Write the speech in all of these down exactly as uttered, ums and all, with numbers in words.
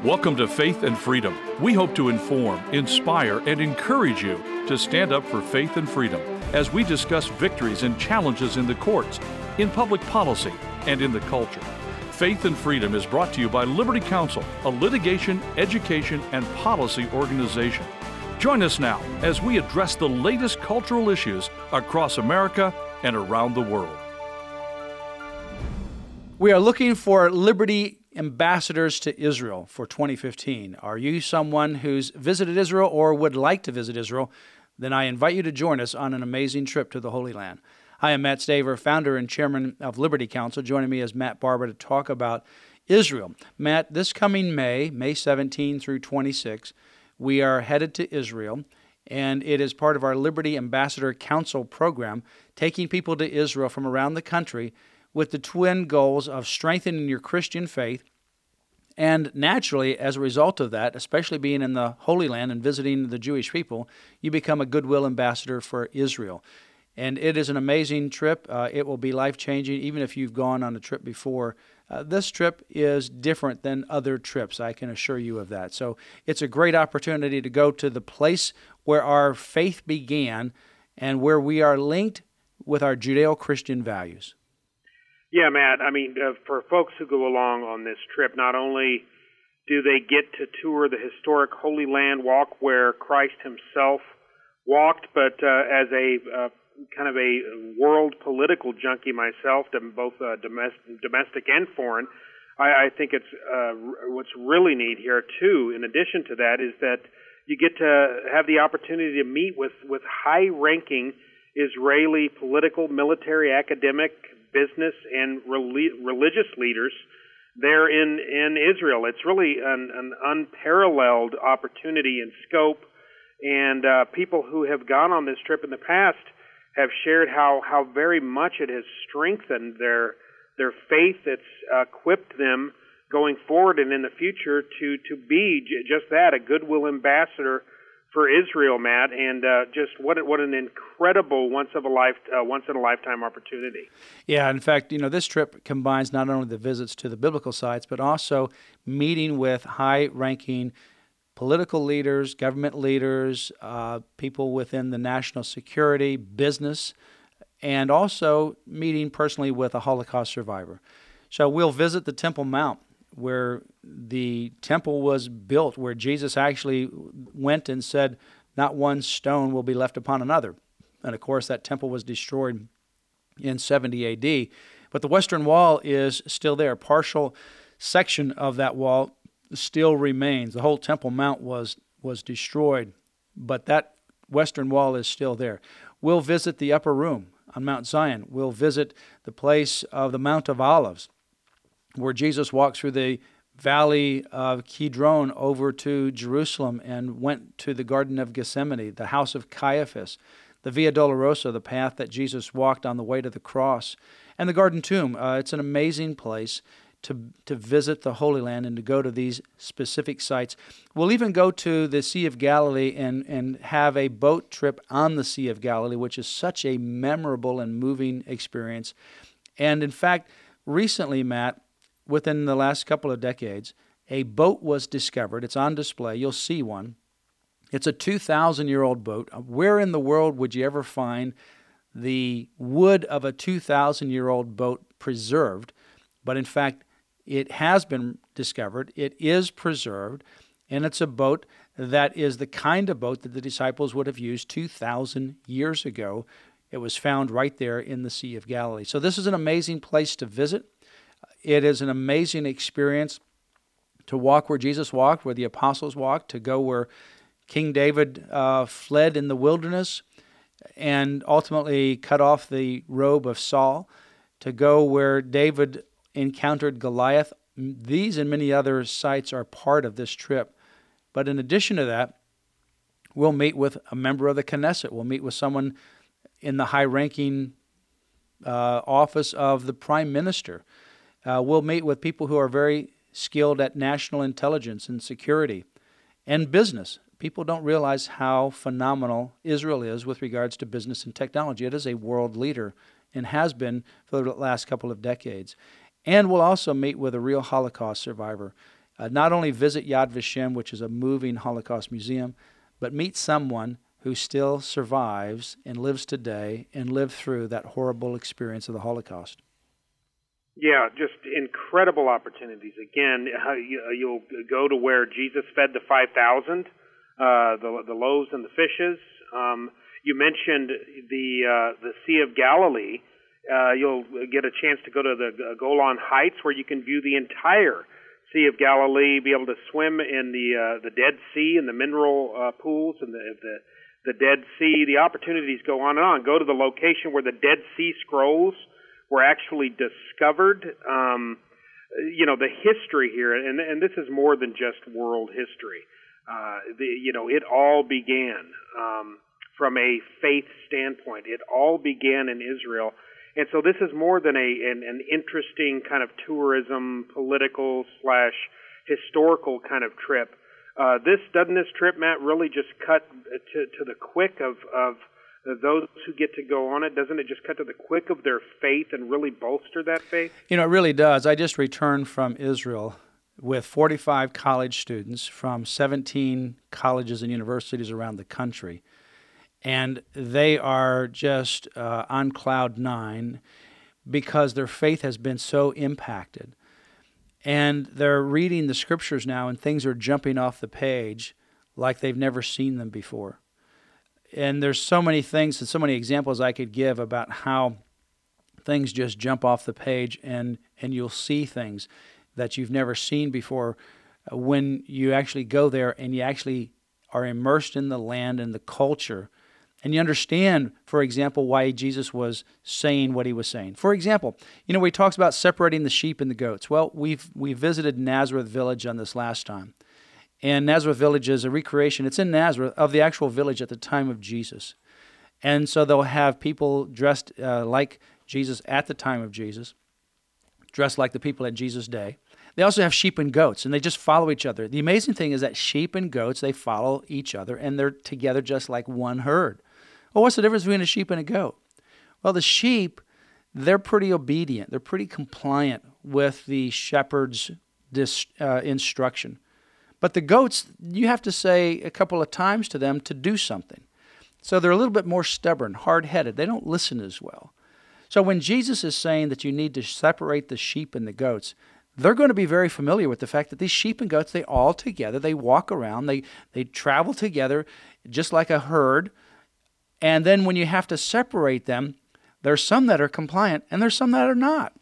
Welcome to Faith and Freedom. We hope to inform, inspire, and encourage you to stand up for faith and freedom as we discuss victories and challenges in the courts, in public policy, and in the culture. Faith and Freedom is brought to you by Liberty Counsel, a litigation, education, and policy organization. Join us now as we address the latest cultural issues across America and around the world. We are looking for Liberty ambassadors to Israel for twenty fifteen. Are you someone who's visited Israel or would like to visit Israel? Then I invite you to join us on an amazing trip to the Holy Land. Hi, I'm Matt Staver, founder and chairman of Liberty Counsel. Joining me is Matt Barber to talk about Israel. Matt, this coming May, May seventeenth through twenty-sixth, we are headed to Israel, and it is part of our Liberty Ambassador Council program, taking people to Israel from around the country with the twin goals of strengthening your Christian faith, and naturally, as a result of that, especially being in the Holy Land and visiting the Jewish people, you become a goodwill ambassador for Israel. And it is an amazing trip. Uh, it will be life-changing, even if you've gone on a trip before. Uh, this trip is different than other trips, I can assure you of that. So it's a great opportunity to go to the place where our faith began and where we are linked with our Judeo-Christian values. Yeah, Matt, I mean, uh, for folks who go along on this trip, not only do they get to tour the historic Holy Land, walk where Christ himself walked, but uh, as a uh, kind of a world political junkie myself, both uh, domestic, domestic and foreign, I, I think it's uh, what's really neat here, too, in addition to that, is that you get to have the opportunity to meet with, with high-ranking Israeli political, military, academic, business, and rel- religious leaders there in, in Israel. It's really an, an unparalleled opportunity in scope, and uh, people who have gone on this trip in the past have shared how, how very much it has strengthened their their faith. It's equipped them going forward and in the future to, to be j- just that, a goodwill ambassador for Israel, Matt, and uh, just what what an incredible once of a life uh, once in a lifetime opportunity. Yeah, in fact, you know, this trip combines not only the visits to the biblical sites, but also meeting with high-ranking political leaders, government leaders, uh, people within the national security, business, and also meeting personally with a Holocaust survivor. So we'll visit the Temple Mount, where the temple was built, where Jesus actually went and said, not one stone will be left upon another. And of course, that temple was destroyed in seventy A D. But the Western Wall is still there. A partial section of that wall still remains. The whole Temple Mount was, was destroyed, but that Western Wall is still there. We'll visit the Upper Room on Mount Zion. We'll visit the place of the Mount of Olives, where Jesus walked through the valley of Kidron over to Jerusalem and went to the Garden of Gethsemane, the house of Caiaphas, the Via Dolorosa, the path that Jesus walked on the way to the cross, and the Garden Tomb. Uh, it's an amazing place to to visit the Holy Land and to go to these specific sites. We'll even go to the Sea of Galilee and, and have a boat trip on the Sea of Galilee, which is such a memorable and moving experience. And in fact, recently, Matt, within the last couple of decades, a boat was discovered. It's on display. You'll see one. It's a two thousand year old boat. Where in the world would you ever find the wood of a two thousand year old boat preserved? But in fact, it has been discovered. It is preserved, and it's a boat that is the kind of boat that the disciples would have used two thousand years ago. It was found right there in the Sea of Galilee. So this is an amazing place to visit. It is an amazing experience to walk where Jesus walked, where the apostles walked, to go where King David uh, fled in the wilderness and ultimately cut off the robe of Saul, to go where David encountered Goliath. These and many other sites are part of this trip. But in addition to that, we'll meet with a member of the Knesset. We'll meet with someone in the high-ranking uh, office of the Prime Minister. Uh, we'll meet with people who are very skilled at national intelligence and security and business. People don't realize how phenomenal Israel is with regards to business and technology. It is a world leader and has been for the last couple of decades. And we'll also meet with a real Holocaust survivor. Uh, not only visit Yad Vashem, which is a moving Holocaust museum, but meet someone who still survives and lives today and lived through that horrible experience of the Holocaust. Yeah, just incredible opportunities. Again, uh, you, you'll go to where Jesus fed the five thousand, uh, the, the loaves and the fishes. Um, you mentioned the uh, the Sea of Galilee. Uh, you'll get a chance to go to the Golan Heights, where you can view the entire Sea of Galilee, be able to swim in the uh, the Dead Sea and the mineral uh, pools and the, the the Dead Sea. The opportunities go on and on. Go to the location where the Dead Sea Scrolls were actually discovered. Um, you know, the history here, and and this is more than just world history. Uh, the, you know, it all began um, from a faith standpoint. It all began in Israel. And so this is more than a an, an interesting kind of tourism, political slash historical kind of trip. Uh, this doesn't this trip, Matt, really just cut to to the quick of of those who get to go on it? Doesn't it just cut to the quick of their faith and really bolster that faith? You know, it really does. I just returned from Israel with forty-five college students from seventeen colleges and universities around the country. And they are just uh, on cloud nine because their faith has been so impacted. And they're reading the scriptures now, and things are jumping off the page like they've never seen them before. And there's so many things and so many examples I could give about how things just jump off the page, and, and you'll see things that you've never seen before when you actually go there and you actually are immersed in the land and the culture. And you understand, for example, why Jesus was saying what he was saying. For example, you know, where he talks about separating the sheep and the goats. Well, we've we visited Nazareth Village on this last time. And Nazareth Village is a recreation. It's in Nazareth of the actual village at the time of Jesus. And so they'll have people dressed uh, like Jesus at the time of Jesus, dressed like the people at Jesus' day. They also have sheep and goats, and they just follow each other. The amazing thing is that sheep and goats, they follow each other, and they're together just like one herd. Well, what's the difference between a sheep and a goat? Well, the sheep, they're pretty obedient. They're pretty compliant with the shepherd's dis, uh, instruction. But the goats, you have to say a couple of times to them to do something. So they're a little bit more stubborn, hard-headed. They don't listen as well. So when Jesus is saying that you need to separate the sheep and the goats, they're going to be very familiar with the fact that these sheep and goats, they all together, they walk around, they, they travel together just like a herd. And then when you have to separate them, there's some that are compliant and there's some that are not.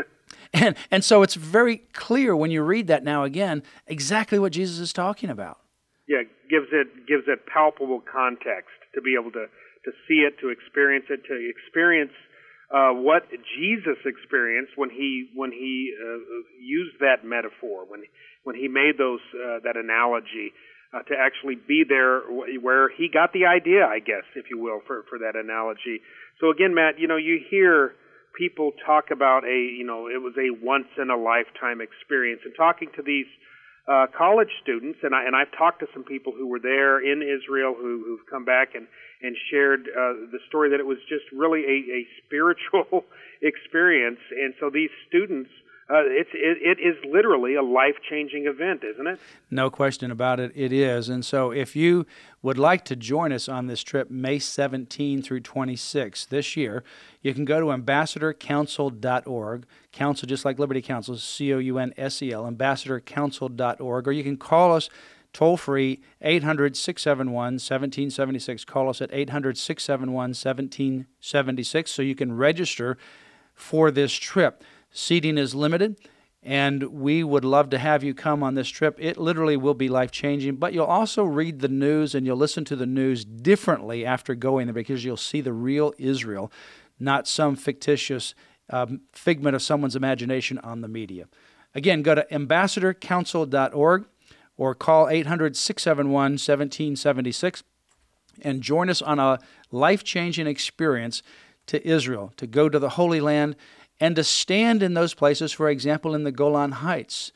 And and so it's very clear when you read that now again, exactly what Jesus is talking about. Yeah, gives it gives it palpable context to be able to, to see it, to experience it, to experience uh, what Jesus experienced when he when he uh, used that metaphor, when when he made those uh, that analogy, uh, to actually be there where he got the idea, I guess, if you will, for for that analogy. So again, Matt, you know, you hear people talk about a, you know, it was a once-in-a-lifetime experience. And talking to these uh, college students, and, I, and I've talked to some people who were there in Israel who, who've come back and, and shared uh, the story that it was just really a, a spiritual experience. And so these students, uh, it's, it, it is literally a life-changing event, isn't it? No question about it, it is. And so if you would like to join us on this trip, May seventeenth through twenty-sixth this year, you can go to ambassador council dot org, council just like Liberty Counsel, C O U N S E L, ambassador council dot org, or you can call us toll-free, eight hundred, six seven one, one seven seven six. Call us at eight hundred, six seven one, one seven seven six so you can register for this trip. Seating is limited, and we would love to have you come on this trip. It literally will be life-changing, but you'll also read the news and you'll listen to the news differently after going there because you'll see the real Israel, not some fictitious um, figment of someone's imagination on the media. Again, go to ambassador council dot org or call eight hundred, six seven one, one seven seven six and join us on a life-changing experience to Israel, to go to the Holy Land, and to stand in those places, for example, in the Golan Heights,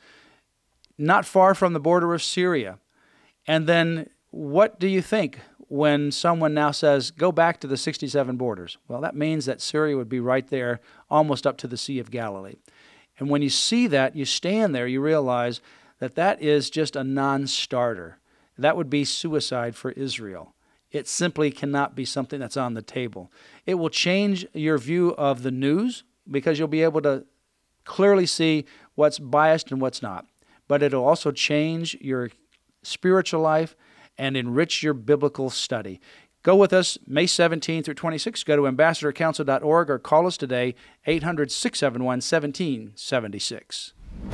not far from the border of Syria. And then what do you think when someone now says, go back to the sixty-seven borders? Well, that means that Syria would be right there, almost up to the Sea of Galilee. And when you see that, you stand there, you realize that that is just a non-starter. That would be suicide for Israel. It simply cannot be something that's on the table. It will change your view of the news because you'll be able to clearly see what's biased and what's not. But it'll also change your spiritual life and enrich your biblical study. Go with us May seventeenth through twenty-sixth. Go to ambassador council dot org or call us today, eight hundred, six seven one, one seven seven six.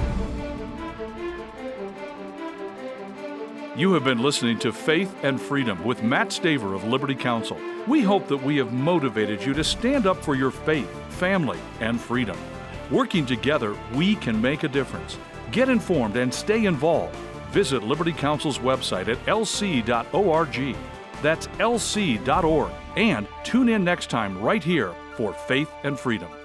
You have been listening to Faith and Freedom with Matt Staver of Liberty Counsel. We hope that we have motivated you to stand up for your faith, family, and freedom. Working together, we can make a difference. Get informed and stay involved. Visit Liberty Counsel's website at l c dot org. That's l c dot org. And tune in next time right here for Faith and Freedom.